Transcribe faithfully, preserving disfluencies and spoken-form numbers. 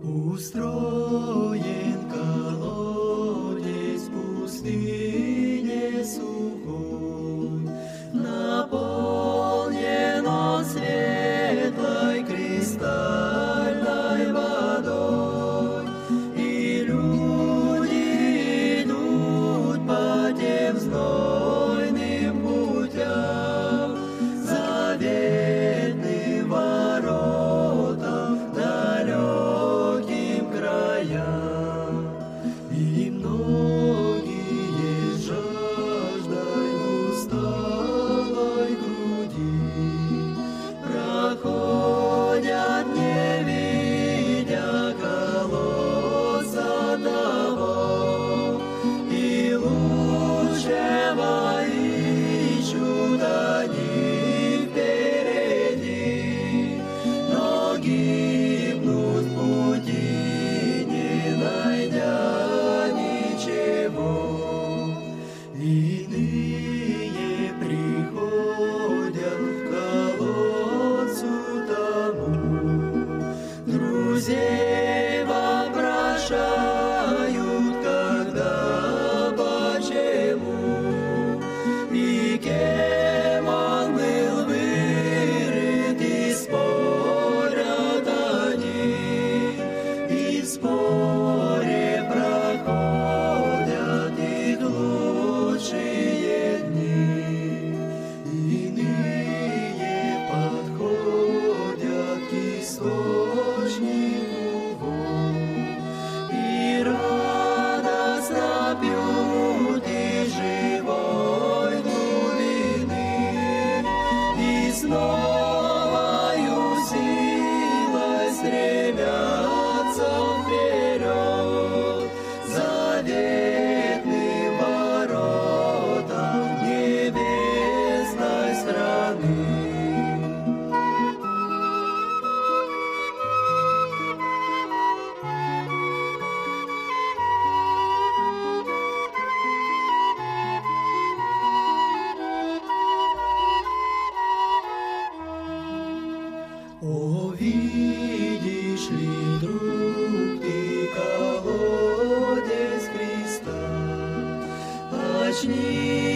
Устроен колодец в пустыне сухой, наполнен он светлой кристальной водой, и люди идут по тем знойным путям, заветным воротам, далеким краям, и многие жаждой усталой груди проходят, не видя колодца того, и лучшего ищут они впереди, но гибнут в пути, не найдя ничего. Иные приходят к колодцу тому, друзей вопрошают, когда, почему, и кем он был вырыт, и спорят они, и в споре проходят их лучшие дни. Иные подходят к источнику вод, и радостно пьют из живой глубины, и с новою силой стремятся вперед, заветным воротам небесной страны. О, видишь ли, друг, ты колодец Христа, очнись.